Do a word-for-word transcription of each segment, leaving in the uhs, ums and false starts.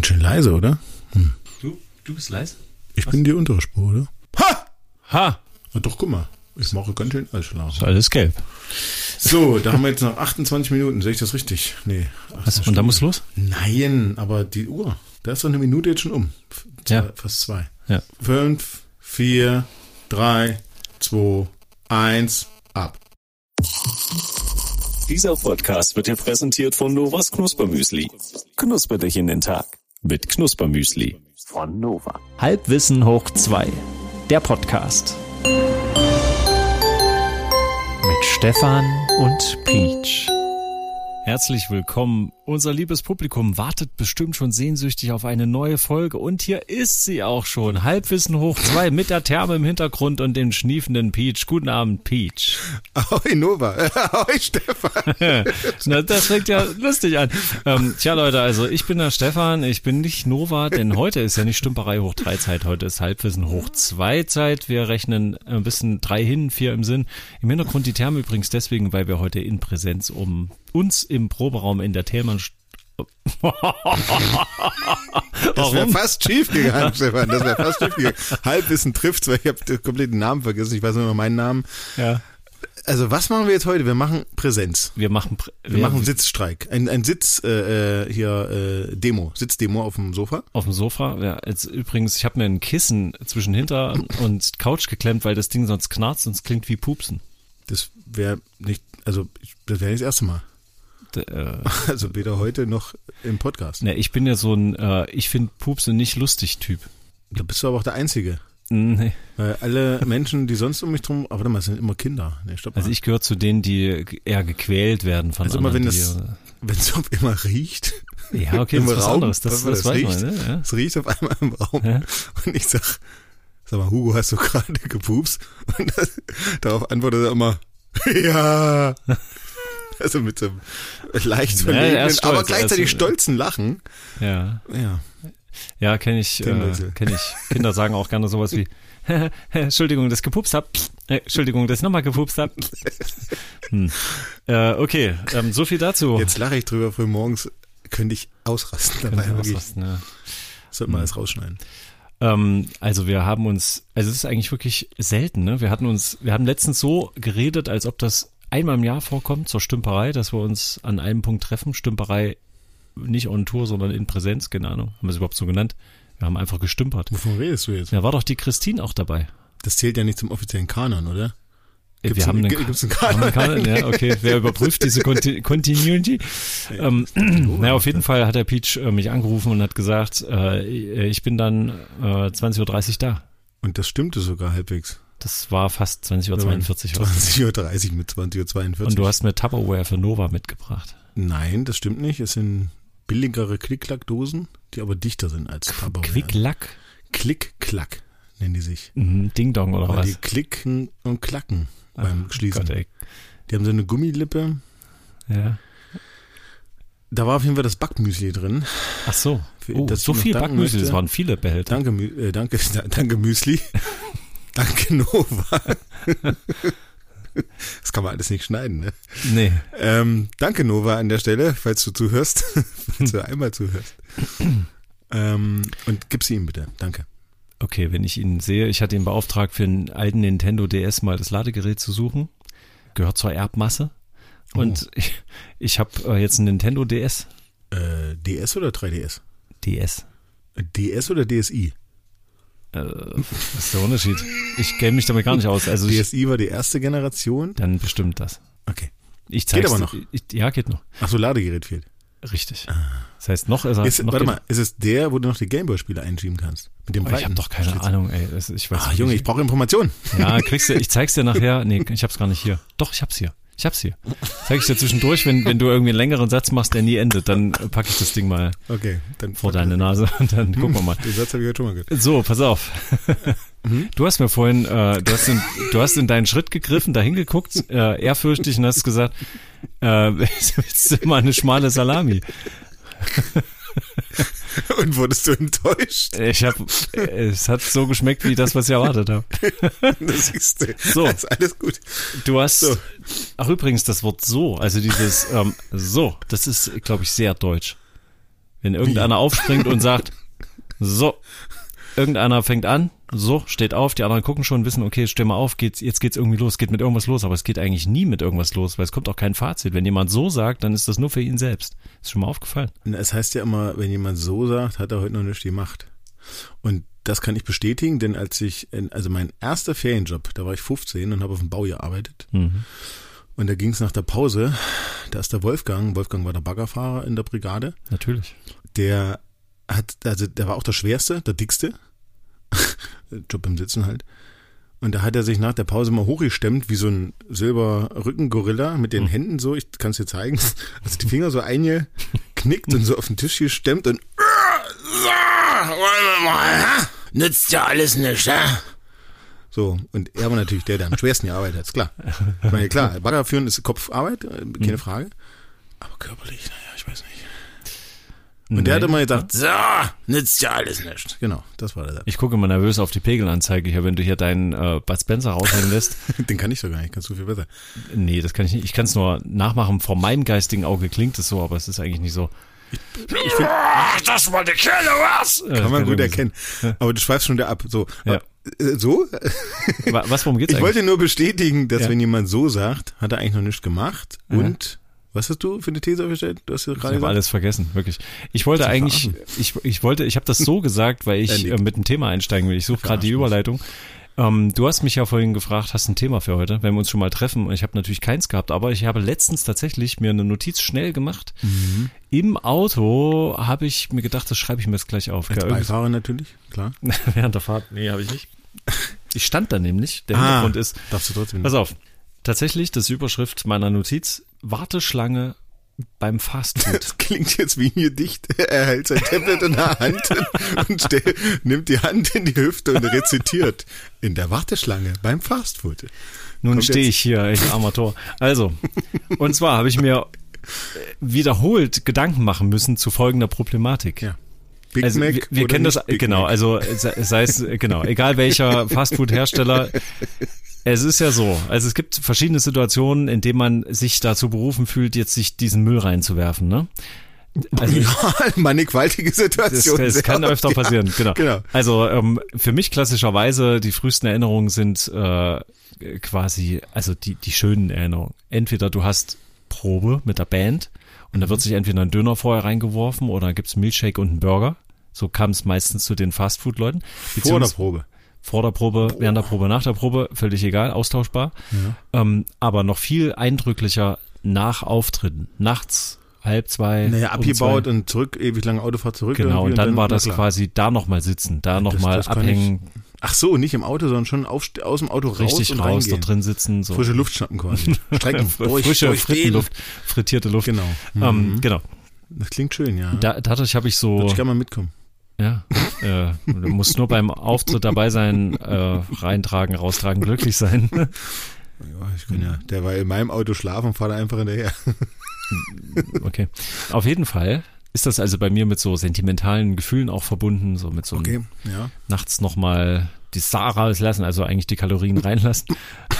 Ganz schön leise, oder? Hm. Du, du bist leise? Ich Was? bin die untere Spur, oder? Ha! Ha! Na doch, guck mal. Ich mache ganz schön alles schlafen. Ist alles gelb. So, da haben wir jetzt noch achtundzwanzig Minuten. Sehe ich das richtig? Nee. Was? Und da muss los? Nein, aber die Uhr. Da ist doch eine Minute jetzt schon um. Zwei, ja. Fast zwei. Ja. Fünf, vier, drei, zwei, eins, ab. Dieser Podcast wird dir präsentiert von Novas Knuspermüsli. Knusper dich in den Tag mit Knuspermüsli von Nova. Halbwissen hoch zwei. Der Podcast. Mit Stefan und Peach. Herzlich willkommen. Unser liebes Publikum wartet bestimmt schon sehnsüchtig auf eine neue Folge. Und hier ist sie auch schon. Halbwissen hoch zwei mit der Therme im Hintergrund und dem schniefenden Peach. Guten Abend, Peach. Ahoi, Nova. Ahoi, Stefan. Na, das fängt ja lustig an. Ähm, tja, Leute, also ich bin der Stefan. Ich bin nicht Nova, denn heute ist ja nicht Stümperei hoch drei Zeit. Heute ist Halbwissen hoch zwei Zeit. Wir rechnen ein bisschen drei hin, vier im Sinn. Im Hintergrund die Therme übrigens deswegen, weil wir heute in Präsenz um uns im Proberaum in der Thälmann. Das wäre fast schief gegangen, Stefan. Das wäre fast schief gegangen. Halbwissen trifft's, weil ich habe den kompletten Namen vergessen. Ich weiß nur noch meinen Namen. Ja. Also was machen wir jetzt heute? Wir machen Präsenz. Wir machen Prä- wir, wir machen Sitzstreik. Ein, ein Sitz äh, hier äh, Demo, Sitzdemo auf dem Sofa. Auf dem Sofa. Ja, jetzt übrigens, ich habe mir ein Kissen zwischen Hinter und Couch geklemmt, weil das Ding sonst knarzt und es klingt wie Pupsen. Das wäre nicht, also das wäre nicht das erste Mal. Also weder heute noch im Podcast. Ne, ich bin ja so ein, äh, ich finde Pupse nicht lustig Typ. Da bist du aber auch der Einzige. Nee. Weil alle Menschen, die sonst um mich drum, aber warte mal, es sind immer Kinder. Nee, stopp mal. Also ich gehöre zu denen, die eher gequält werden von also anderen. Also immer, wenn es auf immer riecht. Ja, okay, das ist was anderes. Das, das, das weiß riecht, man, ne? Ja. Es riecht auf einmal im Raum. Ja? Und ich sag, sag mal, Hugo, hast du gerade gepupst? Und das, darauf antwortet er immer, ja. Also mit so einem leicht verlegenen, ja, aber gleichzeitig also, stolzen Lachen. Ja. Ja. Ja, kenne ich, äh, kenn ich. Kinder sagen auch gerne sowas wie, Entschuldigung, das gepupst hab. Äh, Entschuldigung, das nochmal gepupst hab. hm. äh, okay, ähm, so viel dazu. Jetzt lache ich drüber, früh morgens könnte ich ausrasten dabei. Ausrasten, ja. Sollte man hm. alles rausschneiden. Ähm, also wir haben uns, also es ist eigentlich wirklich selten, ne? Wir hatten uns, wir haben letztens so geredet, als ob das einmal im Jahr vorkommt zur Stümperei, dass wir uns an einem Punkt treffen. Stümperei nicht on Tour, sondern in Präsenz, keine Ahnung. Haben wir es überhaupt so genannt? Wir haben einfach gestümpert. Wovon redest du jetzt? Ja, war doch die Christine auch dabei. Das zählt ja nicht zum offiziellen Kanon, oder? Gibt's wir haben einen, gibt's einen Kanon? Haben einen Kanon? Ja, okay. Wer überprüft diese Conti- Continuity? Ja, ähm, naja, auf jeden Fall hat der Peach äh, mich angerufen und hat gesagt, äh, ich bin dann äh, zwanzig Uhr dreißig da. Und das stimmte sogar halbwegs. Das war fast zwanzig Uhr zweiundvierzig. zwanzig Uhr dreißig mit zwanzig Uhr zweiundvierzig. Und du hast mir Tupperware für Nova mitgebracht. Nein, das stimmt nicht. Es sind billigere Klick-Klack-Dosen, die aber dichter sind als Tupperware. Klick-Klack? Klick-Klack nennen die sich. Mhm, Ding-Dong oder Weil was? die klicken und klacken Ach, beim Schließen. Gott, ey. Die haben so eine Gummilippe. Ja. Da war auf jeden Fall das Backmüsli drin. Ach so. Oh, das so viel Backmüsli, möchte. Das waren viele Behälter. Danke, äh, danke, danke Müsli. Danke Nova. Das kann man alles nicht schneiden, ne? Nee. Ähm, danke Nova an der Stelle, falls du zuhörst. falls du einmal zuhörst. ähm, und gib sie ihm bitte. Danke. Okay, wenn ich ihn sehe, ich hatte ihn beauftragt, für einen alten Nintendo D S mal das Ladegerät zu suchen. Gehört zur Erbmasse. Und oh. ich, ich habe äh, jetzt einen Nintendo D S. Äh, D S oder drei D S? D S. D S oder D S I? Was ist der Unterschied? Ich kenne mich damit gar nicht aus. Also D S I war die erste Generation? Dann bestimmt das. Okay. Ich geht aber noch? Ich, ja, geht noch. Ach so, Ladegerät fehlt. Richtig. Ah. Das heißt, noch ist er... Ist, noch warte geht, mal, ist es der, wo du noch die Gameboy-Spiele einschieben kannst? Mit dem oh, ich habe doch keine Schlitz. Ahnung, ey. Das, ich weiß ah, nicht, Junge, ich brauche Informationen. Ja, kriegst du, ich zeig's dir nachher. Nee, ich hab's gar nicht hier. Doch, ich hab's hier. Ich hab's hier. Zeig ich dir zwischendurch, wenn, wenn du irgendwie einen längeren Satz machst, der nie endet, dann packe ich das Ding mal okay, dann vor deine Nase und dann hm, gucken wir mal. Den Satz habe ich heute schon mal gehört. So, pass auf. Mhm. Du hast mir vorhin, äh, du hast in, du hast in deinen Schritt gegriffen, da hingeguckt, äh, ehrfürchtig und hast gesagt, äh, willst du mal eine schmale Salami? Und wurdest du enttäuscht? Ich hab, es hat so geschmeckt wie das, was ich erwartet habe. Das siehst du. So. Das ist alles gut. Du hast, so. Ach übrigens, das Wort so, also dieses ähm, so, das ist, glaube ich, sehr deutsch. Wenn irgendeiner aufspringt und sagt, so, irgendeiner fängt an, so, steht auf, die anderen gucken schon, wissen, okay, steh mal auf, geht's, jetzt geht's irgendwie los, geht mit irgendwas los, aber es geht eigentlich nie mit irgendwas los, weil es kommt auch kein Fazit. Wenn jemand so sagt, dann ist das nur für ihn selbst. Ist schon mal aufgefallen. Es heißt ja immer, wenn jemand so sagt, hat er heute noch nicht die Macht. Und das kann ich bestätigen, denn als ich, in, also mein erster Ferienjob, da war ich fünfzehn und habe auf dem Bau gearbeitet. Mhm. Und da ging es nach der Pause, da ist der Wolfgang, Wolfgang war der Baggerfahrer in der Brigade. Natürlich. Der hat, also der war auch der Schwerste, der Dickste. Job im Sitzen halt. Und da hat er sich nach der Pause mal hochgestemmt, wie so ein Silberrückengorilla mit den mhm. Händen so, ich kann es dir zeigen, also die Finger so eingeknickt und so auf den Tisch gestemmt und so, wollen wir mal, nützt ja alles nichts, ja? So, und er war natürlich der, der am schwersten gearbeitet hat, ist klar. Ich meine, klar, Bagger führen ist Kopfarbeit, keine mhm. Frage. Aber körperlich, naja, ich weiß nicht. Und Nein. der hat immer gesagt, so, nützt ja alles nicht. Genau, das war der. Ich gucke immer nervös auf die Pegelanzeige hier, wenn du hier deinen äh, Bud Spencer raushängen lässt. Den kann ich doch gar nicht, kannst du viel besser. Nee, das kann ich nicht. Ich kann es nur nachmachen. Vor meinem geistigen Auge klingt es so, aber es ist eigentlich nicht so. Ich, ich find, ach, das war der Kerl, was? Kann das man kann gut erkennen. Ja. Aber du schweifst schon wieder ab. So, ja. äh, so? Was, worum geht's ich eigentlich? Ich wollte nur bestätigen, dass ja. wenn jemand so sagt, hat er eigentlich noch nichts gemacht ja. und was hast du für eine These aufgestellt? Du hast ja gerade ich habe alles vergessen, wirklich. Ich wollte eigentlich, ich, ich wollte, ich habe das so gesagt, weil ich äh, mit dem Thema einsteigen will. Ich suche gerade die Überleitung. Ähm, du hast mich ja vorhin gefragt, hast du ein Thema für heute, wenn wir uns schon mal treffen? Und ich habe natürlich keins gehabt, aber ich habe letztens tatsächlich mir eine Notiz schnell gemacht. Mhm. Im Auto habe ich mir gedacht, das schreibe ich mir jetzt gleich auf. Als Beifahrer natürlich, klar. Während der Fahrt, nee, habe ich nicht. Ich stand da nämlich, der ah, Hintergrund ist, darfst du trotzdem nicht. Pass auf, tatsächlich, das ist die Überschrift meiner Notiz, Warteschlange beim Fastfood. Das klingt jetzt wie ein Gedicht. Er hält sein Tablet in der Hand und stell, nimmt die Hand in die Hüfte und rezitiert in der Warteschlange beim Fastfood. Nun stehe ich hier, ich Amateur. Also, und zwar habe ich mir wiederholt Gedanken machen müssen zu folgender Problematik. Ja. Big also Mac wir, wir kennen das, Big genau, Mac. also sei es, genau, egal welcher Fastfood-Hersteller. Es ist ja so, also es gibt verschiedene Situationen, in denen man sich dazu berufen fühlt, jetzt sich diesen Müll reinzuwerfen, ne? Also ja, mannigfaltige Situation. Das, das kann öfter passieren, genau. genau. Also ähm, für mich klassischerweise die frühesten Erinnerungen sind äh, quasi, also die die schönen Erinnerungen. Entweder du hast Probe mit der Band und da wird sich entweder ein Döner vorher reingeworfen oder gibt's einen Milkshake und einen Burger. So kam es meistens zu den Fastfood-Leuten. Vor der Probe. Vor der Probe, oh. während der Probe, nach der Probe, völlig egal, austauschbar. Ja. Ähm, aber noch viel eindrücklicher nach Auftritten. Nachts, halb zwei. Naja, abgebaut um und zurück, ewig lange Autofahrt zurück. Genau, und, und dann, dann war das klar. quasi da nochmal sitzen, da nochmal abhängen. Ich, ach so, nicht im Auto, sondern schon auf, aus dem Auto raus Richtig und raus, reingehen. da drin sitzen. So. Frische Luft schnappen quasi. Strecken, durch, Frische durch Frittenluft, frittierte Luft. Genau. Ähm, mhm. Genau. Das klingt schön, ja. Da, dadurch habe ich so... Würde ich gerne mal mitkommen. Ja, äh, du musst nur beim Auftritt dabei sein, äh, reintragen, raustragen, glücklich sein. Ja, ich kann ja, der war in meinem Auto schlafen und fahrt einfach hinterher. Okay. Auf jeden Fall ist das also bei mir mit so sentimentalen Gefühlen auch verbunden, so mit so okay, einem ja. nachts nochmal die Sau rauslassen, also eigentlich die Kalorien reinlassen.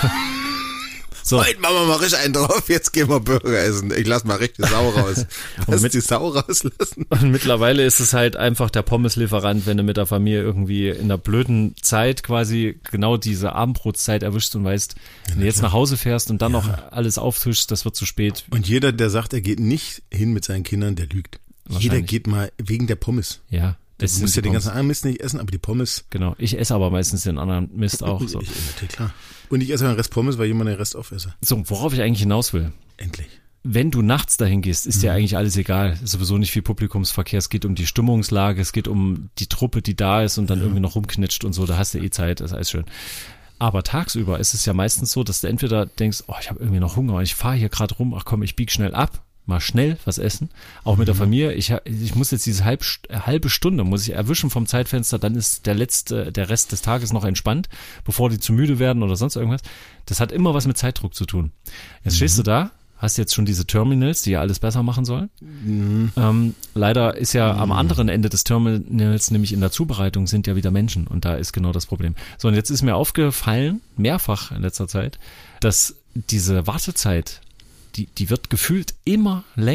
So. Heute machen wir mal richtig einen drauf, jetzt gehen wir Burger essen. Ich lass mal richtig Sau raus. Lass mit die Sau rauslassen. Und mittlerweile ist es halt einfach der Pommeslieferant, wenn du mit der Familie irgendwie in einer blöden Zeit quasi genau diese Abendbrotzeit erwischst und weißt, wenn du jetzt nach Hause fährst und dann ja. noch alles auftischst, das wird zu spät. Und jeder, der sagt, er geht nicht hin mit seinen Kindern, der lügt. Jeder geht mal wegen der Pommes. Ja. Du musst ja den ganzen anderen Mist nicht essen, aber die Pommes. Genau, ich esse aber meistens den anderen Mist auch. So. Ich, natürlich, klar. Und ich esse den Rest Pommes, weil jemand den Rest aufesse. So, worauf ich eigentlich hinaus will. Endlich. Wenn du nachts dahin gehst, ist mhm. dir eigentlich alles egal. Ist sowieso nicht viel Publikumsverkehr. Es geht um die Stimmungslage, es geht um die Truppe, die da ist und dann ja. irgendwie noch rumknitscht und so. Da hast du eh Zeit, das ist alles schön. Aber tagsüber ist es ja meistens so, dass du entweder denkst, oh, ich habe irgendwie noch Hunger, ich fahre hier gerade rum, ach komm, ich bieg schnell ab. Mal schnell was essen, auch mit der Familie. Ich, ich muss jetzt diese halb, halbe Stunde, muss ich erwischen vom Zeitfenster, dann ist der letzte, der Rest des Tages noch entspannt, bevor die zu müde werden oder sonst irgendwas. Das hat immer was mit Zeitdruck zu tun. Jetzt mhm. stehst du da, hast jetzt schon diese Terminals, die ja alles besser machen sollen. Mhm. Ähm, leider ist ja mhm. am anderen Ende des Terminals, nämlich in der Zubereitung, sind ja wieder Menschen und da ist genau das Problem. So, und jetzt ist mir aufgefallen, mehrfach in letzter Zeit, dass diese Wartezeit Die, die wird gefühlt immer länger,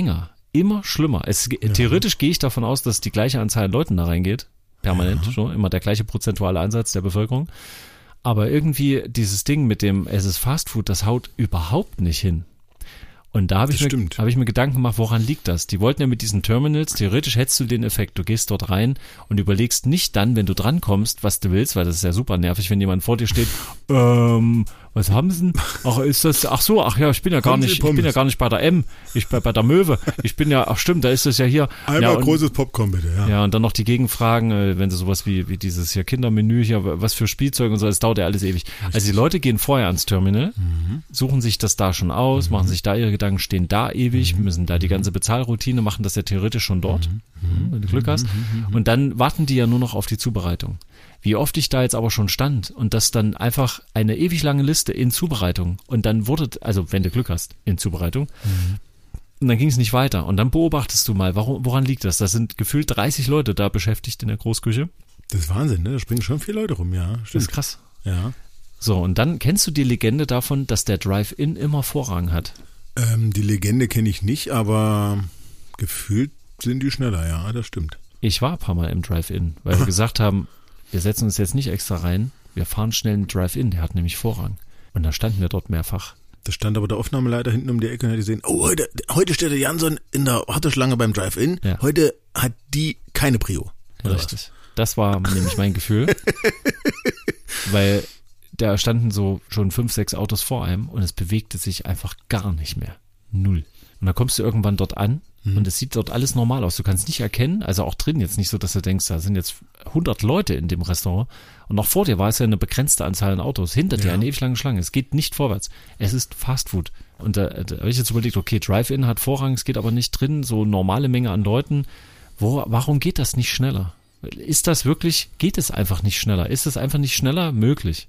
immer schlimmer. Es, ja. Theoretisch gehe ich davon aus, dass die gleiche Anzahl an Leuten da reingeht. Permanent, ja. so, immer der gleiche prozentuale Ansatz der Bevölkerung. Aber irgendwie dieses Ding mit dem, es ist Fastfood, das haut überhaupt nicht hin. Und da habe ich, mir, hab ich mir Gedanken gemacht, woran liegt das? Die wollten ja mit diesen Terminals, theoretisch hättest du den Effekt, du gehst dort rein und überlegst nicht dann, wenn du drankommst, was du willst, weil das ist ja super nervig, wenn jemand vor dir steht, ähm, was haben sie denn? Ach, ist das, ach so, ach ja, ich bin ja gar nicht, ich bin ja gar nicht bei der M, ich bin bei der Möwe, ich bin ja, ach stimmt, da ist das ja hier. Einmal ja, und, großes Popcorn bitte, ja. Ja, und dann noch die Gegenfragen, wenn sie sowas wie, wie dieses hier Kindermenü hier, was für Spielzeug und so, das dauert ja alles ewig. Richtig. Also die Leute gehen vorher ans Terminal, mhm. suchen sich das da schon aus, mhm. machen sich da ihre Gedanken, stehen da ewig, mhm. müssen da die ganze Bezahlroutine machen, das ja theoretisch schon dort, mhm. wenn du Glück hast. Mhm. Und dann warten die ja nur noch auf die Zubereitung. Wie oft ich da jetzt aber schon stand und das dann einfach eine ewig lange Liste in Zubereitung und dann wurde, also wenn du Glück hast, in Zubereitung mhm. und dann ging es nicht weiter und dann beobachtest du mal, warum, woran liegt das? Da sind gefühlt dreißig Leute da beschäftigt in der Großküche. Das ist Wahnsinn, ne? Da springen schon viele Leute rum, ja. Stimmt. Das ist krass. Ja. So, und dann kennst du die Legende davon, dass der Drive-In immer Vorrang hat? Ähm, die Legende kenne ich nicht, aber gefühlt sind die schneller, ja, das stimmt. Ich war ein paar Mal im Drive-In, weil wir gesagt haben, wir setzen uns jetzt nicht extra rein, wir fahren schnell einen Drive-In, der hat nämlich Vorrang. Und da standen wir dort mehrfach. Da stand aber der Aufnahmeleiter hinten um die Ecke und hat gesehen, oh, heute, heute steht der Jansson in der Warteschlange beim Drive-In, ja. Heute hat die keine Prio. Ja, richtig. Was? Das war nämlich mein Gefühl, weil da standen so schon fünf, sechs Autos vor einem und es bewegte sich einfach gar nicht mehr. Null. Und dann kommst du irgendwann dort an mhm. und es sieht dort alles normal aus. Du kannst nicht erkennen, also auch drin jetzt nicht so, dass du denkst, da sind jetzt hundert Leute in dem Restaurant und noch vor dir war es ja eine begrenzte Anzahl an Autos. Hinter dir ja. eine ewig lange Schlange. Es geht nicht vorwärts. Es ist Fastfood. Und da, da habe ich jetzt überlegt, okay, Drive-In hat Vorrang, es geht aber nicht drin, so normale Menge an Leuten. Wo, warum geht das nicht schneller? Ist das wirklich, geht es einfach nicht schneller? Ist es einfach nicht schneller möglich?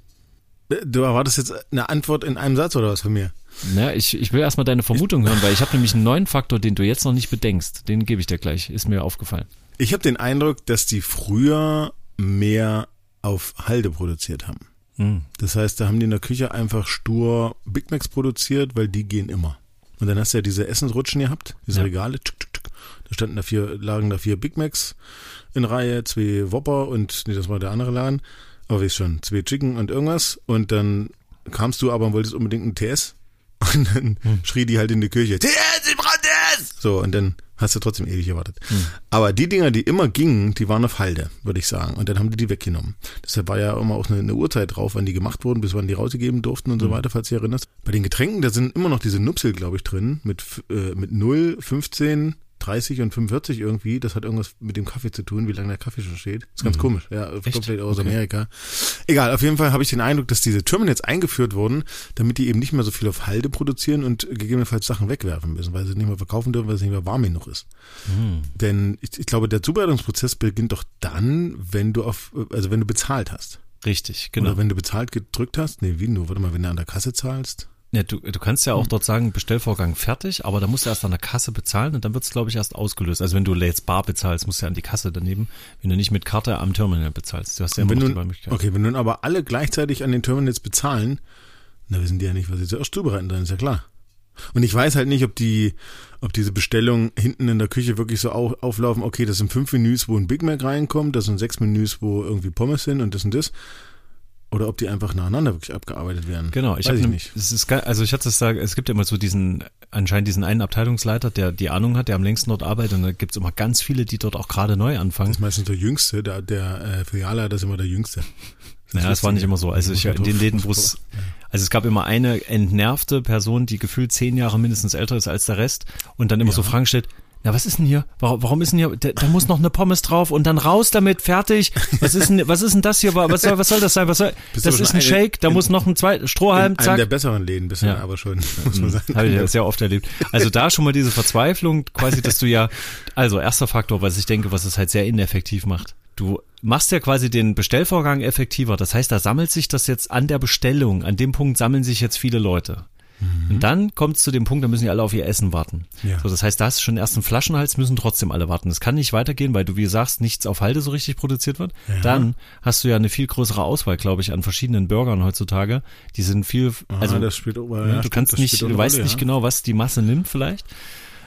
Du erwartest jetzt eine Antwort in einem Satz oder was von mir? Na, ich, ich will erstmal deine Vermutung hören, weil ich habe nämlich einen neuen Faktor, den du jetzt noch nicht bedenkst. Den gebe ich dir gleich, ist mir aufgefallen. Ich habe den Eindruck, dass die früher mehr auf Halde produziert haben. Hm. Das heißt, da haben die in der Küche einfach stur Big Macs produziert, weil die gehen immer. Und dann hast du ja diese Essensrutschen gehabt, diese ja. Regale. Tschuk, tschuk, tschuk. Da standen da vier, lagen da vier Big Macs in Reihe, zwei Whopper und, nee, das war der andere Laden. Aber weißt schon, zwei Chicken und irgendwas. Und dann kamst du aber und wolltest unbedingt einen T S. Und dann hm. schrie die halt in die Küche, T S, ich brauche T S! So, und dann hast du trotzdem ewig gewartet. Hm. Aber die Dinger, die immer gingen, die waren auf Halde, würde ich sagen. Und dann haben die die weggenommen. Deshalb war ja immer auch eine, eine Uhrzeit drauf, wann die gemacht wurden, bis wann die rausgegeben durften und hm. so weiter, falls du dich erinnerst. Bei den Getränken, da sind immer noch diese Nupsel, glaube ich, drin, mit, äh, mit null, fünfzehn, dreißig und fünfundvierzig irgendwie. Das hat irgendwas mit dem Kaffee zu tun, wie lange der Kaffee schon steht. Das ist ganz mhm. komisch. Ja, komplett aus okay. Amerika. Egal, auf jeden Fall habe ich den Eindruck, dass diese Terminals eingeführt wurden, damit die eben nicht mehr so viel auf Halde produzieren und gegebenenfalls Sachen wegwerfen müssen, weil sie nicht mehr verkaufen dürfen, weil es nicht mehr warm genug ist. Mhm. Denn ich, ich glaube, der Zubereitungsprozess beginnt doch dann, wenn du auf, also wenn du bezahlt hast. Richtig, genau. Oder wenn du bezahlt gedrückt hast. Nee, wie du, warte mal, wenn du an der Kasse zahlst. Ja, du, du kannst ja auch dort sagen, Bestellvorgang fertig, aber da musst du erst an der Kasse bezahlen und dann wird's, glaube ich, erst ausgelöst. Also wenn du jetzt bar bezahlst, musst du ja an die Kasse daneben, wenn du nicht mit Karte am Terminal bezahlst. Du hast ja immer noch die Möglichkeit. Okay, wenn nun aber alle gleichzeitig an den Terminals bezahlen, dann wissen die ja nicht, was sie zuerst zubereiten, dann ist ja klar. Und ich weiß halt nicht, ob die, ob diese Bestellungen hinten in der Küche wirklich so auf, auflaufen, okay, das sind fünf Menüs, wo ein Big Mac reinkommt, das sind sechs Menüs, wo irgendwie Pommes sind und das und das. Oder ob die einfach nacheinander wirklich abgearbeitet werden. Genau, ich, Weiß ich ne, nicht. Es ist geil, also ich hatte es sagen, es gibt ja immer so diesen, anscheinend diesen einen Abteilungsleiter, der die Ahnung hat, der am längsten dort arbeitet und da gibt's immer ganz viele, die dort auch gerade neu anfangen. Das ist meistens der Jüngste, der, der äh, Filialleiter ist immer der Jüngste. Das naja, das war nicht immer so. Also ich, in den Läden, wo es, also es gab immer eine entnervte Person, die gefühlt zehn Jahre mindestens älter ist als der Rest und dann immer ja. so Fragen stellt, na, was ist denn hier? Warum, warum ist denn hier, da, da muss noch eine Pommes drauf und dann raus damit, fertig. Was ist denn, was ist denn das hier? Was soll, was soll das sein? Was soll, bist das ist ein Shake, da in, muss noch ein zweiter Strohhalm, zack. In einem der besseren Läden bist du ja. aber schon, muss man sagen. Habe ich ja sehr oft erlebt. Also da schon mal diese Verzweiflung, quasi, dass du ja, also erster Faktor, was ich denke, was es halt sehr ineffektiv macht. Du machst ja quasi den Bestellvorgang effektiver. Das heißt, da sammelt sich das jetzt an der Bestellung, an dem Punkt sammeln sich jetzt viele Leute. Und dann kommt es zu dem Punkt, da müssen die alle auf ihr Essen warten. Ja. So, das heißt, da hast du schon erst einen Flaschenhals, müssen trotzdem alle warten. Das kann nicht weitergehen, weil du, wie du sagst, nichts auf Halde so richtig produziert wird. Ja. Dann hast du ja eine viel größere Auswahl, glaube ich, an verschiedenen Burgern heutzutage. Die sind viel, also ah, das spielt, ja, du kannst nicht, du weißt Rolle, nicht ja. genau, was die Masse nimmt vielleicht.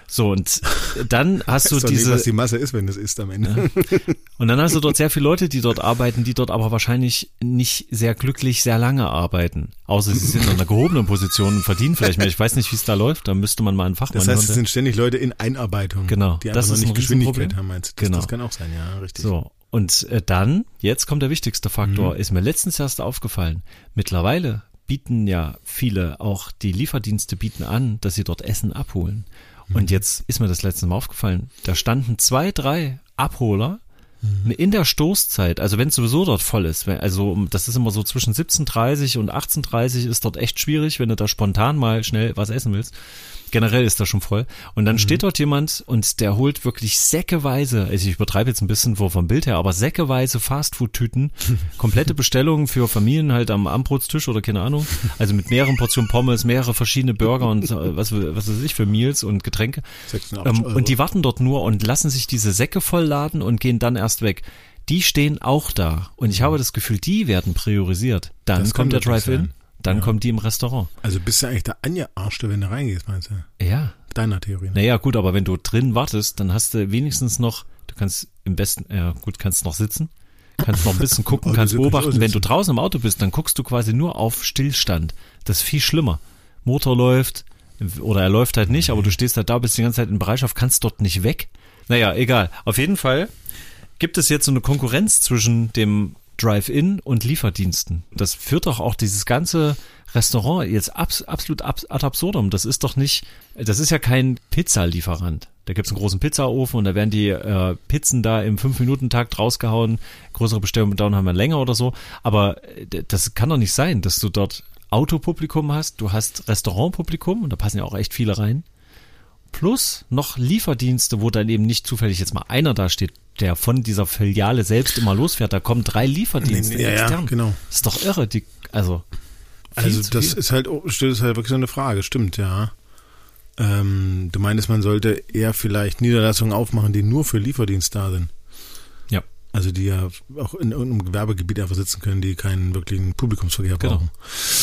So, und dann hast du Weiß doch diese... nicht, was die Masse ist, wenn das ist am Ende. Ja. Und dann hast du dort sehr viele Leute, die dort arbeiten, die dort aber wahrscheinlich nicht sehr glücklich sehr lange arbeiten. Außer sie sind in einer gehobenen Position und verdienen vielleicht mehr. Ich weiß nicht, wie es da läuft, da müsste man mal einen Fachmann Das heißt, es hören. sind ständig Leute in Einarbeitung, Genau, die das einfach noch ist ein nicht Geschwindigkeit Riesenproblem. haben, meinst du? Das, Genau. das kann auch sein, ja, richtig. So, und äh, dann, jetzt kommt der wichtigste Faktor, Mhm. ist mir letztens erst aufgefallen. Mittlerweile bieten ja viele, auch die Lieferdienste bieten an, dass sie dort Essen abholen. Mhm. Und jetzt ist mir das letzte Mal aufgefallen, da standen zwei, drei Abholer mhm. in der Stoßzeit, also wenn es sowieso dort voll ist, wenn, also das ist immer so zwischen siebzehn Uhr dreißig und achtzehn Uhr dreißig ist dort echt schwierig, wenn du da spontan mal schnell was essen willst. Generell ist das schon voll. Und dann mhm. steht dort jemand und der holt wirklich säckeweise, also ich übertreibe jetzt ein bisschen vom Bild her, aber säckeweise Fastfood-Tüten, komplette Bestellungen für Familien halt am Abendbrotstisch oder keine Ahnung, also mit mehreren Portionen Pommes, mehrere verschiedene Burger und was, was weiß ich für Meals und Getränke. Ähm, und die warten dort nur und lassen sich diese Säcke vollladen und gehen dann erst weg. Die stehen auch da und ich habe das Gefühl, die werden priorisiert. Dann Das kommt der kann wirklich Drive-In. sein. Dann Ja. kommt die im Restaurant. Also bist du eigentlich der Anja-Arschte, wenn du reingehst, meinst du? Ja. Deiner Theorie. Ne? Naja, gut, aber wenn du drin wartest, dann hast du wenigstens noch, du kannst im besten, ja gut, kannst noch sitzen, kannst noch ein bisschen gucken, Oh, kannst du kannst beobachten. auch Wenn du sitzen. draußen im Auto bist, dann guckst du quasi nur auf Stillstand. Das ist viel schlimmer. Motor läuft, oder er läuft halt nicht, aber du stehst halt da, bist die ganze Zeit in Bereitschaft, kannst dort nicht weg. Naja, egal. Auf jeden Fall gibt es jetzt so eine Konkurrenz zwischen dem Drive-In und Lieferdiensten. Das führt doch auch dieses ganze Restaurant jetzt abs, absolut abs, ad absurdum. Das ist doch nicht, das ist ja kein Pizzalieferant. Da gibt's einen großen Pizzaofen und da werden die äh, Pizzen da im fünf Minuten Takt rausgehauen. Größere Bestellungen dauern haben wir länger oder so. Aber äh, das kann doch nicht sein, dass du dort Autopublikum hast, du hast Restaurantpublikum und da passen ja auch echt viele rein. Plus noch Lieferdienste, wo dann eben nicht zufällig jetzt mal einer da steht, der von dieser Filiale selbst immer losfährt. Da kommen drei Lieferdienste Ja, ja, extern. genau. Das ist doch irre. Die, also viel Also zu das viel. ist halt, oh, stellt ist halt wirklich so eine Frage, stimmt, ja. Ähm, du meinst, man sollte eher vielleicht Niederlassungen aufmachen, die nur für Lieferdienst da sind. Ja. Also die ja auch in irgendeinem Gewerbegebiet einfach sitzen können, die keinen wirklichen Publikumsverkehr Genau. brauchen.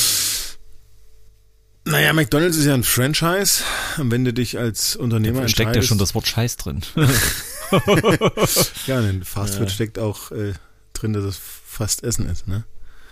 Naja, McDonald's ist ja ein Franchise. Wenn du dich als Unternehmer Da steckt ja entscheidest- schon das Wort Scheiß drin. Ja, in Fastfood Ja. steckt auch äh, drin, dass es fast Essen ist, ne?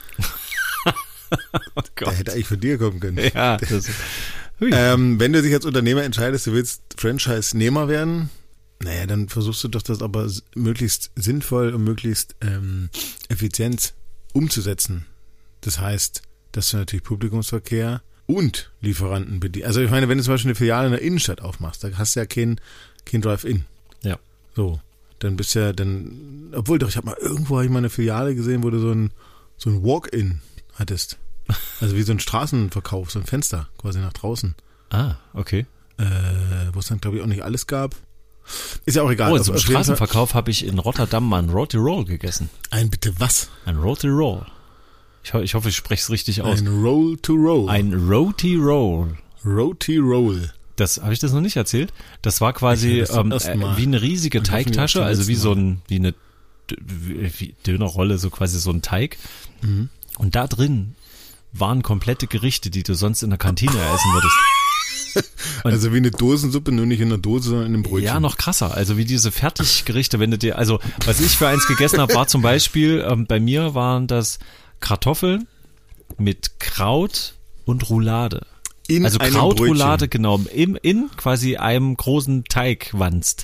Oh Der hätte eigentlich von dir kommen können. Ja, das, hui. Ähm, wenn du dich als Unternehmer entscheidest, du willst Franchise-Nehmer werden, naja, dann versuchst du doch das aber s- möglichst sinnvoll und möglichst ähm, effizient umzusetzen. Das heißt, dass du natürlich Publikumsverkehr und Lieferanten bedienst. Also ich meine, wenn du zum Beispiel eine Filiale in der Innenstadt aufmachst, da hast du ja kein, kein Drive-In. Ja. So, dann bist du ja dann, obwohl doch, ich habe mal irgendwo hab ich mal eine Filiale gesehen, wo du so ein, so ein Walk-In hattest. Also wie so ein Straßenverkauf, so ein Fenster quasi nach draußen. Ah, okay. Äh, wo es dann, glaube ich, auch nicht alles gab. Ist ja auch egal. Oh, Auf- zum auf jeden Fall- Straßenverkauf habe ich in Rotterdam mal ein Roti Roll gegessen. Ein bitte was? Ein Roti Roll. Ich, ho ich hoffe, ich spreche es richtig aus. Ein Roll to Roll. Ein Roti Roll. Roti Roll. Das habe ich das noch nicht erzählt. Das war quasi Ich höre das zum ähm, ersten Mal. äh, wie eine riesige Und hoffentlich auch Teigtasche, zum also wie letzten so Mal. ein wie eine D- wie, wie Dönerrolle, so quasi so ein Teig. Mhm. Und da drin waren komplette Gerichte, die du sonst in der Kantine essen würdest. Und- Also wie eine Dosensuppe, nur nicht in einer Dose, sondern in einem Brötchen. Ja, noch krasser. Also wie diese Fertiggerichte, wenn du dir, also was ich für eins gegessen habe, war zum Beispiel, ähm, bei mir waren das Kartoffeln mit Kraut und Roulade. In Also einem Krautroulade, Brötchen. genau, im, in quasi einem großen Teig wanzt.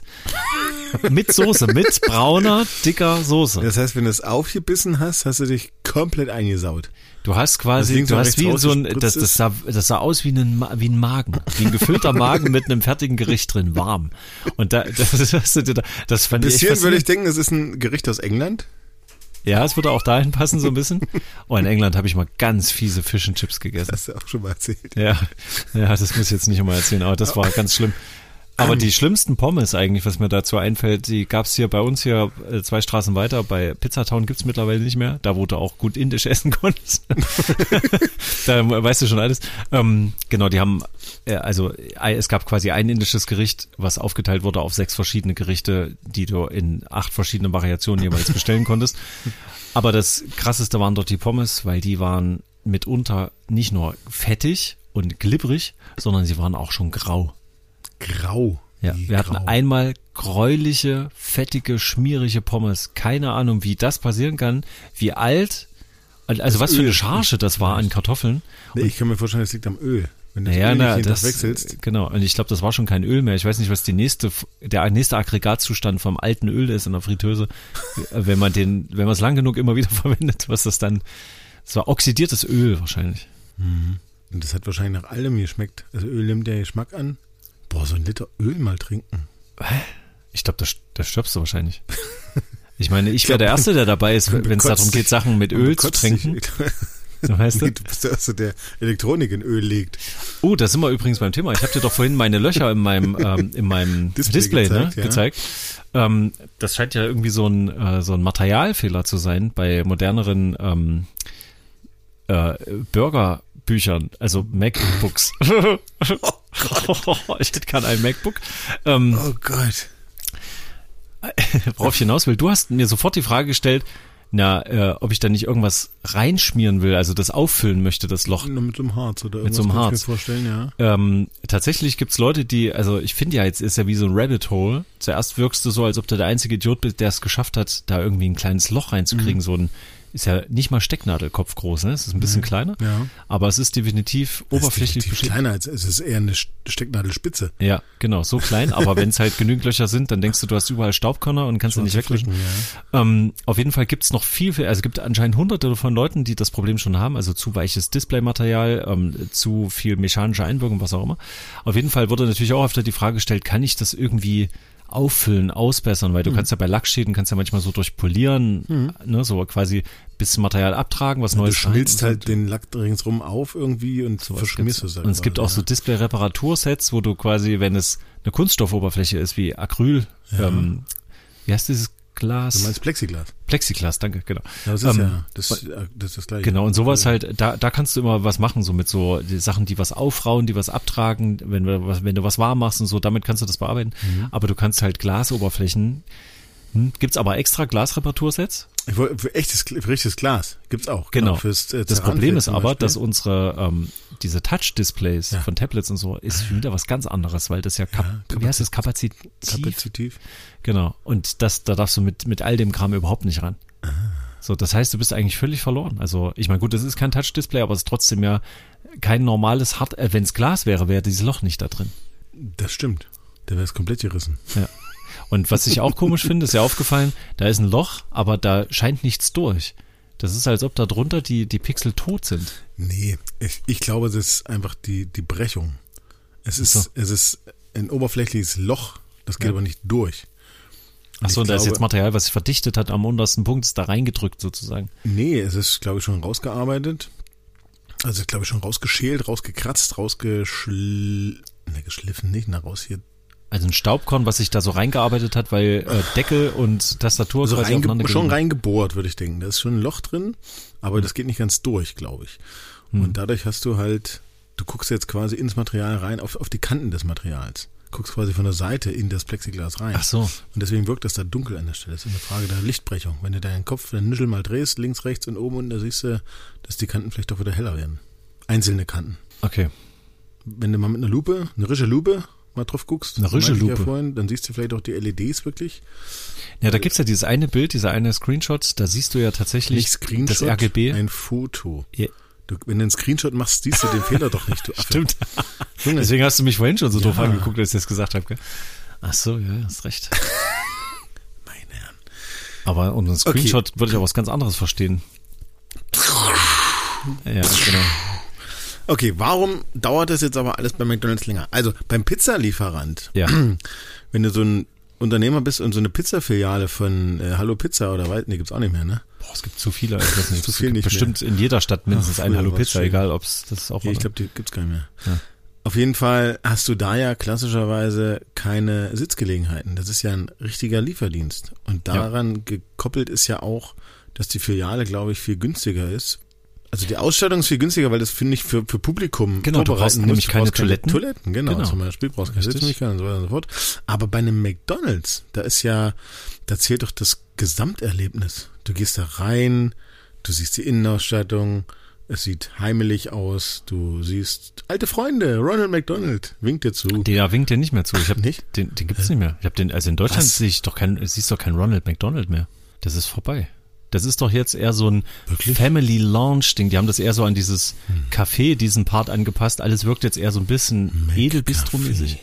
Mit Soße, mit brauner, dicker Soße. Das heißt, wenn du es aufgebissen hast, hast du dich komplett eingesaut. Du hast Das quasi, links du und hast rechts wie in so ein, rausgespritzt das, das, ist. sah, das sah aus wie ein, Ma- wie ein Magen, wie ein gefüllter Magen mit einem fertigen Gericht drin, warm. Und da, das, das, das, das fand ich Bis echt hierhin würde ich faszinierend. denken, es ist ein Gericht aus England. Ja, es würde auch dahin passen so ein bisschen. Oh, in England habe ich mal ganz fiese Fish and Chips gegessen. Das hast du auch schon mal erzählt. Ja, ja, das muss ich jetzt nicht immer erzählen, aber das war ganz schlimm. Aber die schlimmsten Pommes eigentlich, was mir dazu einfällt, die gab's hier bei uns hier äh, zwei Straßen weiter. Bei Pizzatown gibt's mittlerweile nicht mehr, da wo du auch gut indisch essen konntest. Da weißt du schon alles. Ähm, genau, die haben, äh, also äh, es gab quasi ein indisches Gericht, was aufgeteilt wurde auf sechs verschiedene Gerichte, die du in acht verschiedenen Variationen jeweils bestellen konntest. Aber das Krasseste waren dort die Pommes, weil die waren mitunter nicht nur fettig und glibberig, sondern sie waren auch schon grau. Grau. Ja, Wie wir hatten grau. einmal gräuliche, fettige, schmierige Pommes. Keine Ahnung, wie das passieren kann, wie alt, also Das was für Öl. eine Charge das war an Kartoffeln. Nee, ich kann mir vorstellen, das liegt am Öl. Wenn du das Naja, Öl na, nicht das, wechselst. genau. Und ich glaube, das war schon kein Öl mehr. Ich weiß nicht, was die nächste, der nächste Aggregatzustand vom alten Öl ist in der Fritteuse. Wenn man den, wenn man es lang genug immer wieder verwendet, was das dann, das war oxidiertes Öl wahrscheinlich. Mhm. Und das hat wahrscheinlich nach allem geschmeckt. Also Öl nimmt der Geschmack an. Boah, so ein Liter Öl mal trinken. Ich glaube, da, da stirbst du wahrscheinlich. Ich meine, ich wäre der Erste, der dabei ist, wenn es darum geht, Sachen mit Öl zu trinken. So heißt Nee, das? du bist der Erste, der Elektronik in Öl legt. Oh, da sind wir übrigens beim Thema. Ich habe dir doch vorhin meine Löcher in meinem ähm, in meinem Display, Display Display gezeigt, ne, ja. gezeigt. Ähm, das scheint ja irgendwie so ein äh, so ein Materialfehler zu sein bei moderneren ähm, äh, Burgerbüchern, also MacBooks. Ich hätte gerne ein MacBook. Ähm, Oh Gott. worauf ich hinaus will, du hast mir sofort die Frage gestellt, na, äh, ob ich da nicht irgendwas reinschmieren will, also das auffüllen möchte, das Loch. Nur mit so einem Harz oder Mit irgendwas so einem kann Harz. ich mir vorstellen, ja. Ähm, tatsächlich gibt's Leute, die, also ich finde ja, jetzt ist ja wie so ein Rabbit Hole. Zuerst wirkst du so, als ob du der einzige Idiot bist, der es geschafft hat, da irgendwie ein kleines Loch reinzukriegen. Mhm. So ein, ist ja nicht mal Stecknadelkopf groß, ne? Es ist ein bisschen kleiner, Ja. aber es ist definitiv Das ist oberflächlich definitiv beschichtet. kleiner als es ist eher eine Stecknadelspitze. Ja, genau, so klein, aber wenn es halt genügend Löcher sind, dann denkst du, du hast überall Staubkörner und kannst sie nicht wegwischen. Ja. Ähm, auf jeden Fall gibt's noch viel, viel, also es gibt anscheinend hunderte von Leuten, die das Problem schon haben, also zu weiches Displaymaterial, ähm, zu viel mechanische Einwirkung, was auch immer. Auf jeden Fall wurde natürlich auch öfter die Frage gestellt, kann ich das irgendwie auffüllen, ausbessern, weil du Mhm. kannst ja bei Lackschäden, kannst ja manchmal so durchpolieren, Mhm. ne, so quasi bisschen Material abtragen, was Du Neues schmilzt rein und halt so. den Lack ringsrum auf irgendwie und so verschmierst du es. Und es gibt auch so Display-Reparatursets, wo du quasi, wenn es eine Kunststoffoberfläche ist, wie Acryl, Ja. ähm, wie heißt dieses Glas? Du meinst Plexiglas. Plexiglas, danke, genau. Ja, das ist Ähm, ja, das, das ist das Gleiche. Genau, und sowas halt, da, da kannst du immer was machen, so mit so die Sachen, die was aufrauen, die was abtragen, wenn du was, wenn du was warm machst und so, damit kannst du das bearbeiten. Mhm. Aber du kannst halt Glasoberflächen, hm, gibt's aber extra Glasreparatursets? Ich wollte, für echtes, für richtiges Glas gibt's auch. Genau. Fürs, äh, Das Ceranfeld Problem ist zum aber, Beispiel. dass unsere, ähm, diese Touch-Displays Ja. von Tablets und so, ist wieder was ganz anderes, weil das ja, Kap Ja, wie heißt das, Kapazitiv? Kapazitiv. Genau. Und das, da darfst du mit, mit all dem Kram überhaupt nicht ran. So, das heißt, du bist eigentlich völlig verloren. Also, ich meine, gut, das ist kein Touch-Display, aber es ist trotzdem ja kein normales Hard, äh, wenn es Glas wäre, wäre dieses Loch nicht da drin. Das stimmt. Der wäre es komplett gerissen. Ja. Und was ich auch komisch finde, ist ja aufgefallen, da ist ein Loch, aber da scheint nichts durch. Das ist, als ob da drunter die, die Pixel tot sind. Nee, ich, ich glaube, das ist einfach die, die Brechung. Es ist, so. es ist ein oberflächliches Loch, das geht Ja. aber nicht durch. Ach so, und ich da ist glaube- jetzt Material, was sich verdichtet hat am untersten Punkt, ist da reingedrückt sozusagen. Nee, es ist, glaube ich, schon rausgearbeitet. Also, glaube ich, schon rausgeschält, rausgekratzt, rausgeschl... Ne, geschliffen nicht, na, raus hier. Also ein Staubkorn, was sich da so reingearbeitet hat, weil äh, Deckel und Tastatur Also quasi reinge aufeinander schon gelegen. reingebohrt, würde ich denken. Da ist schon ein Loch drin, aber das geht nicht ganz durch, glaube ich. Hm. Und dadurch hast du halt, du guckst jetzt quasi ins Material rein, auf, auf die Kanten des Materials. Guckst quasi von der Seite in das Plexiglas rein. Ach so. Und deswegen wirkt das da dunkel an der Stelle. Das ist eine Frage der Lichtbrechung. Wenn du deinen Kopf, deinen Nischel mal drehst, links, rechts und oben unten, da siehst du, dass die Kanten vielleicht doch wieder heller werden. Einzelne Kanten. Okay. Wenn du mal mit einer Lupe, eine rische Lupe, mal drauf guckst, Eine so meinte ich Rische-Lupe. ja vorhin, dann siehst du vielleicht auch die L E Ds wirklich. Ja, da gibt's ja dieses eine Bild, dieser eine Screenshot, da siehst du ja tatsächlich Nicht Screenshot, das R G B. ein Foto. Ja. Du, wenn du einen Screenshot machst, siehst du den Fehler doch nicht, du Affe. Stimmt. Junge. Deswegen hast du mich vorhin schon so Ja. doof angeguckt, als ich das gesagt habe. Gell? Ach so, ja, hast recht. Meine Herren. Aber unter einem Screenshot würde ich auch was ganz anderes verstehen. Ja, genau. Okay, warum dauert das jetzt aber alles bei McDonald's länger? Also beim Pizzalieferant, Ja. wenn du so ein Unternehmer bist und so eine Pizzafiliale von äh, Hallo Pizza oder weit, nee, gibt's auch nicht mehr, ne? Boah, es gibt zu viele. Ich weiß nicht, Zu es viel gibt nicht bestimmt in jeder Stadt mindestens Ach, ein früher Hallo war's Pizza, schön. egal ob es das auch Ja, ich war. glaube, die gibt's gar nicht mehr. Ja. Auf jeden Fall hast du da ja klassischerweise keine Sitzgelegenheiten. Das ist ja ein richtiger Lieferdienst. Und daran gekoppelt ist ja auch, dass die Filiale, glaube ich, viel günstiger ist. Also die Ausstattung ist viel günstiger, weil das, finde ich, für, für Publikum Genau, du vorbereiten brauchst musst. nämlich Du keine brauchst Toiletten. Toiletten, genau, Genau. zum Beispiel. Du brauchst keine Richtig. Sitzmöglichkeiten und so weiter und so fort. Aber bei einem McDonald's, da ist ja, da zählt doch das Gesamterlebnis. Du gehst da rein, du siehst die Innenausstattung, Es sieht heimelig aus. Du siehst alte Freunde. Ronald McDonald winkt dir zu. Der winkt dir nicht mehr zu. Ich hab nicht? Den, den gibt's nicht mehr. Ich habe den, also in Deutschland Was? sehe ich doch kein, siehst doch kein Ronald McDonald mehr. Das ist vorbei. Das ist doch jetzt eher so ein Wirklich? Family Lounge Ding. Die haben das eher so an dieses Café, diesen Part angepasst. Alles wirkt jetzt eher so ein bisschen Mac edelbistromäßig.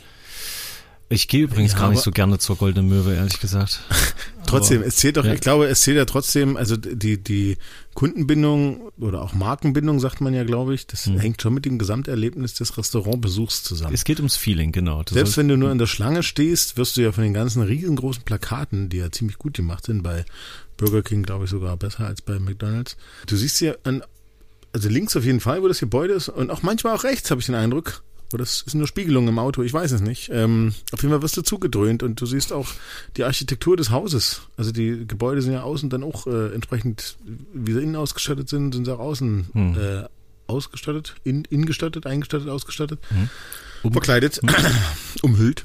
Ich gehe übrigens Ja, gar nicht aber- so gerne zur Goldenen Möwe, ehrlich gesagt. Trotzdem, Aber- es zählt doch, ja. ich glaube, es zählt ja trotzdem, also die, die Kundenbindung oder auch Markenbindung, sagt man ja, glaube ich, das Hm. hängt schon mit dem Gesamterlebnis des Restaurantbesuchs zusammen. Es geht ums Feeling, genau. Du Selbst sollst- wenn du nur in der Schlange stehst, wirst du ja von den ganzen riesengroßen Plakaten, die ja ziemlich gut gemacht sind, bei Burger King, glaube ich, sogar besser als bei McDonald's. Du siehst ja an, also links auf jeden Fall, wo das Gebäude ist, und auch manchmal auch rechts, habe ich den Eindruck. Oder das ist nur Spiegelung im Auto, ich weiß es nicht. Ähm, auf jeden Fall wirst du zugedröhnt und du siehst auch die Architektur des Hauses. Also die Gebäude sind ja außen dann auch äh, entsprechend, wie sie innen ausgestattet sind, sind sie auch außen Hm. äh, ausgestattet, in, ingestattet, eingestattet, ausgestattet, Um- verkleidet, umhüllt.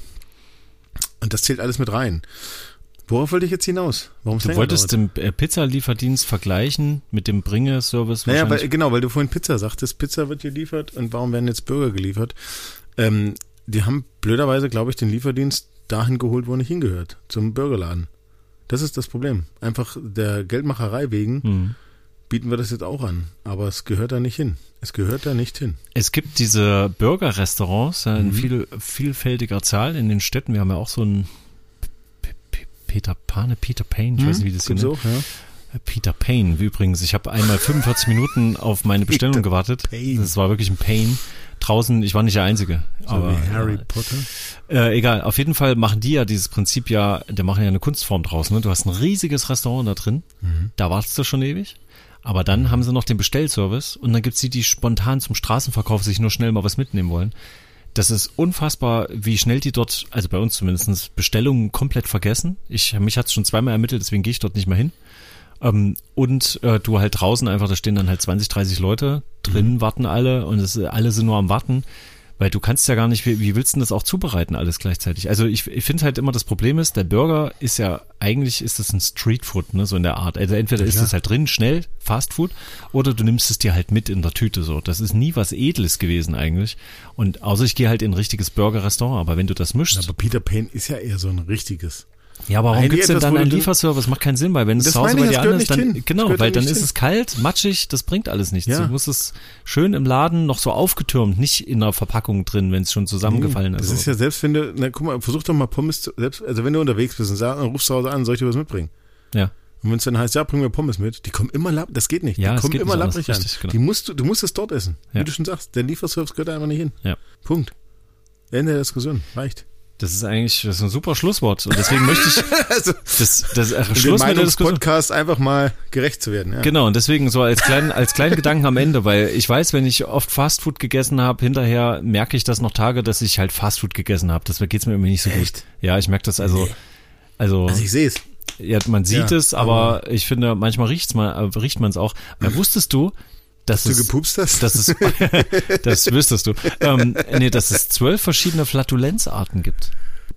Und das zählt alles mit rein. Worauf wollte ich jetzt hinaus? Warum es Du länger wolltest dauert? den äh, Pizzalieferdienst vergleichen mit dem Bringe-Service Naja, wahrscheinlich. weil, genau, weil du vorhin Pizza sagtest, Pizza wird geliefert und warum werden jetzt Burger geliefert? Ähm, die haben blöderweise, glaube ich, den Lieferdienst dahin geholt, wo er nicht hingehört, zum Burgerladen. Das ist das Problem. Einfach der Geldmacherei wegen Hm. bieten wir das jetzt auch an, aber es gehört da nicht hin. Es gehört da nicht hin. Es gibt diese Burger-Restaurants ja, in Mhm. viel, vielfältiger Zahl in den Städten. Wir haben ja auch so ein P- P- Peter Pane, Peter Payne, ich weiß nicht, wie das hier Gibt's nennt. auch, ja. Peter Payne, übrigens. Ich habe einmal fünfundvierzig Minuten auf meine Bestellung Peter gewartet. Payne. Das war wirklich ein Pain. Draußen, ich war nicht der Einzige. So aber wie Harry Potter. Äh, egal, auf jeden Fall machen die ja dieses Prinzip ja, der machen ja eine Kunstform draus. Ne? Du hast ein riesiges Restaurant da drin, Mhm. da wartest du schon ewig. Aber dann haben sie noch den Bestellservice und dann gibt's die, die spontan zum Straßenverkauf sich nur schnell mal was mitnehmen wollen. Das ist unfassbar, wie schnell die dort, also bei uns zumindest, Bestellungen komplett vergessen. Ich, mich hat's schon zweimal ermittelt, deswegen gehe ich dort nicht mehr hin. Ähm, und äh, du halt draußen einfach, da stehen dann halt zwanzig, dreißig Leute, drinnen Mhm. warten alle und es, alle sind nur am Warten. Weil du kannst ja gar nicht, wie, wie willst du denn das auch zubereiten alles gleichzeitig? Also ich, ich finde halt immer, das Problem ist, der Burger ist ja, eigentlich ist das ein Streetfood, ne, so in der Art. Also entweder ist Ja. es halt drin, schnell, Fastfood, oder du nimmst es dir halt mit in der Tüte so. Das ist nie was Edles gewesen eigentlich. Und außer ich gehe halt in ein richtiges Burger-Restaurant, aber wenn du das mischst, Aber Peter Pan ist ja eher so ein richtiges. ja, aber warum Eigentlich gibt's denn etwas, dann wo einen du- Lieferservice? Macht keinen Sinn, weil wenn es Das zu Hause meine bei ich, dir das gehört anders, nicht dann, hin. Das genau, gehört weil da dann nicht ist hin. es kalt, matschig, das bringt alles nichts. Ja. Du musst es schön im Laden noch so aufgetürmt, nicht in einer Verpackung drin, wenn es schon zusammengefallen Das ist. ist ja selbst wenn du, na guck mal, versuch doch mal Pommes, zu, selbst, also wenn du unterwegs bist und sag, rufst zu Hause an, soll ich dir was mitbringen? ja. Und wenn es dann heißt, ja, bring mir Pommes mit, die kommen immer lapp, das geht nicht. Ja, die es kommen geht immer nicht anders, lapprig an. richtig, genau. Die musst du, du musst es dort essen. Ja. Wie du schon sagst, der Lieferservice gehört da einfach nicht hin. Ja. Punkt. Ende der Diskussion. Reicht. Das ist eigentlich, das ist ein super Schlusswort. Und deswegen möchte ich, Also, das, das, äh, um Schluss dem mit der Diskussion. Meinungspodcast einfach mal gerecht zu werden. Ja. Genau, und deswegen so als kleinen, als kleinen Gedanken am Ende, weil ich weiß, wenn ich oft Fastfood gegessen habe, hinterher merke ich das noch Tage, dass ich halt Fastfood gegessen habe. Das geht's mir irgendwie nicht so Echt? gut. Ja, ich merke das also, Nee. also, Also ich sehe es. ja, man sieht Ja, es, aber, ich finde, manchmal riecht's mal, äh, riecht man es auch. Weil wusstest du, dass Du es, gepupst hast? dass es, das wüsstest du, ähm, nee, dass es zwölf verschiedene Flatulenzarten gibt.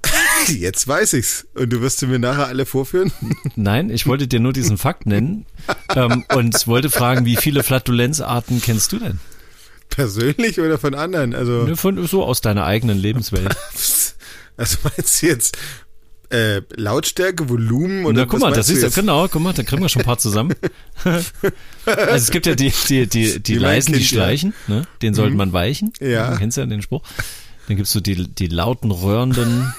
Jetzt weiß ich's. Und du wirst sie mir nachher alle vorführen? Nein, ich wollte dir nur diesen Fakt nennen ähm, und wollte fragen, wie viele Flatulenzarten kennst du denn? Persönlich oder von anderen? Also, Nur Von, so aus deiner eigenen Lebenswelt. also meinst du jetzt äh, Lautstärke, Volumen oder Na, guck was mal, meinst das du ist ja, jetzt? genau, guck mal, da kriegen wir schon ein paar zusammen. Also es gibt ja die, die, die, die Wie mein leisen, die Kind, ja. schleichen, ne? Den sollte man weichen. Ja. Du kennst ja den Spruch. Dann gibt's so die, die lauten, röhrenden.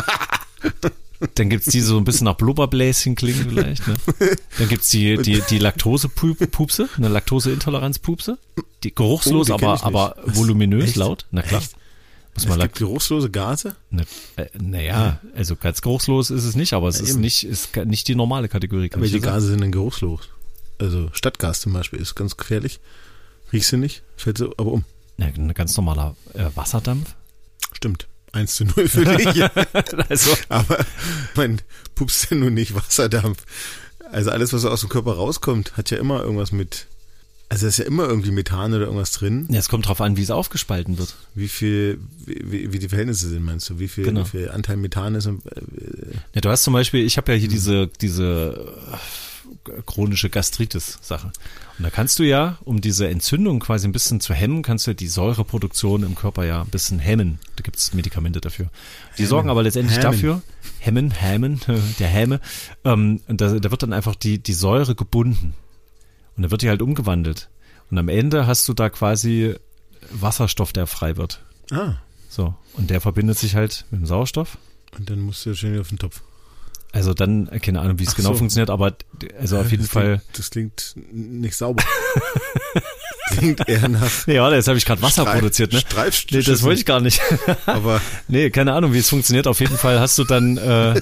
Dann gibt's die so ein bisschen nach Blubberbläschen klingen vielleicht, ne? Dann gibt's die, die, die Laktose-Pupse, eine Laktoseintoleranz-Pupse. Die geruchslos, Oh, die kenn aber, ich nicht. aber Was? voluminös Echt? laut. Na klar. Echt? Muss Es man gibt geruchslose Gase? Ne, äh, naja, also ganz geruchslos ist es nicht, aber es Ja, ist eben. nicht, ist ga- nicht die normale Kategorie. Kann Aber ich die dir sagen. Gase sind dann geruchslos. Also Stadtgas zum Beispiel ist ganz gefährlich. Riechst du nicht, fällt so aber um. Ja, ein ganz normaler äh, Wasserdampf. Stimmt. eins zu null für dich. Also, Aber man pupst ja nun nicht Wasserdampf. Also alles, was aus dem Körper rauskommt, hat ja immer irgendwas mit, also da ist ja immer irgendwie Methan oder irgendwas drin. ja, es kommt drauf an, wie es aufgespalten wird. Wie viel, wie, wie die Verhältnisse sind, meinst du? Wie viel, Genau. wie viel Anteil Methan ist? Und, äh, Ja, du hast zum Beispiel, ich habe ja hier diese, diese äh, chronische Gastritis-Sache. Und da kannst du ja, um diese Entzündung quasi ein bisschen zu hemmen, kannst du die Säureproduktion im Körper ja ein bisschen hemmen. Da gibt es Medikamente dafür. Die hemmen. Sorgen aber letztendlich hemmen. dafür, hemmen, hemmen, der Häme, ähm, und da, da wird dann einfach die, die Säure gebunden. Und dann wird die halt umgewandelt. Und am Ende hast du da quasi Wasserstoff, der frei wird. Ah. So. Und der verbindet sich halt mit dem Sauerstoff. Und dann musst du schön auf den Topf. Also dann, keine Ahnung, wie es Ach genau so. funktioniert, aber also auf jeden das Fall. Klingt, das klingt nicht sauber. Klingt eher nach. Nee, warte, jetzt habe ich gerade Wasser Streif, produziert, ne? Streif, nee, das wollte ich gar nicht. Aber. Nee, keine Ahnung, wie es funktioniert. Auf jeden Fall hast du dann, äh,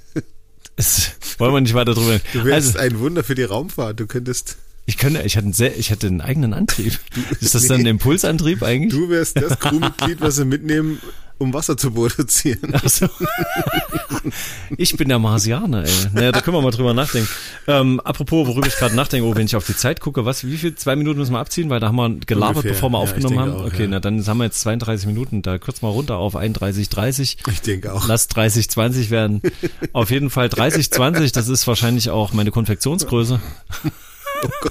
es, wollen wir nicht weiter drüber reden. Du wärst also, ein Wunder für die Raumfahrt. Du könntest. Ich könnte, ich hatte einen, sehr, ich hatte einen eigenen Antrieb. Du, Ist das nee, dann ein Impulsantrieb eigentlich? Du wärst das Crewmitglied, was wir mitnehmen, um Wasser zu produzieren. Ach so. Ich bin der Marsianer, ey. Naja, da können wir mal drüber nachdenken. Ähm, apropos, worüber ich gerade nachdenke, oh, wenn ich auf die Zeit gucke, was, wie viel, zwei Minuten müssen wir abziehen, weil da haben wir gelabert, Ungefähr. bevor wir ja, aufgenommen haben. Auch, okay, ja. na dann haben wir jetzt zweiunddreißig Minuten, da kürzen wir runter auf einunddreißig dreißig. Ich denke auch. Lass dreißig zwanzig werden. Auf jeden Fall dreißig zwanzig, das ist wahrscheinlich auch meine Konfektionsgröße. Oh Gott.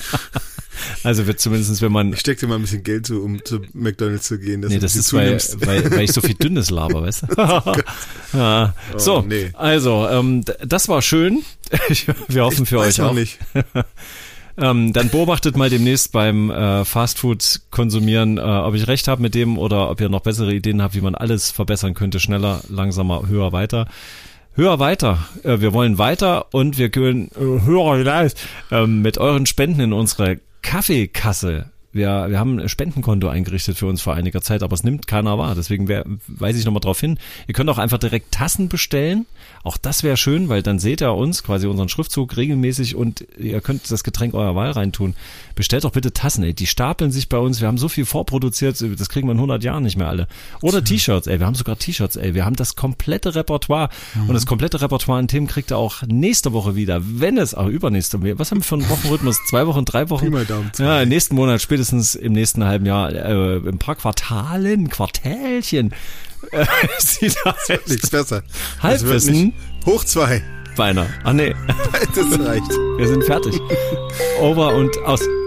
Also wird zumindest, wenn man... Ich steck dir mal ein bisschen Geld zu, um zu McDonald's zu gehen. Dass nee, das ist, weil, weil, weil ich so viel Dünnes laber, weißt du? ja. oh, so, nee. also, ähm, das war schön. Wir hoffen ich für euch auch. Nicht. ähm, dann beobachtet mal demnächst beim äh, Fastfood konsumieren, äh, ob ich recht habe mit dem oder ob ihr noch bessere Ideen habt, wie man alles verbessern könnte. Schneller, langsamer, höher, weiter. Höher weiter. Wir wollen weiter und wir können höher hinaus mit euren Spenden in unsere Kaffeekasse. Wir, wir haben ein Spendenkonto eingerichtet für uns vor einiger Zeit, aber es nimmt keiner wahr. Deswegen wär, weise ich nochmal drauf hin. Ihr könnt auch einfach direkt Tassen bestellen. Auch das wäre schön, weil dann seht ihr uns, quasi unseren Schriftzug regelmäßig und ihr könnt das Getränk eurer Wahl reintun. Bestellt doch bitte Tassen, ey. Die stapeln sich bei uns. Wir haben so viel vorproduziert, das kriegen wir in hundert Jahren nicht mehr alle. Oder T-Shirts, ey. Wir haben sogar T-Shirts, ey. Wir haben das komplette Repertoire. Mhm. Und das komplette Repertoire an Themen kriegt ihr auch nächste Woche wieder. Wenn es, auch übernächste, was haben wir für einen Wochenrhythmus? Zwei Wochen, drei Wochen? Daumen, ja, im nächsten Monat, spätestens im nächsten halben Jahr, äh, ein paar Quartalen, Quartälchen. Äh, sieht das wird nichts besser. Halbwissen. Hoch zwei. Beinahe. Ach nee. Das reicht. Wir sind fertig. Over und aus.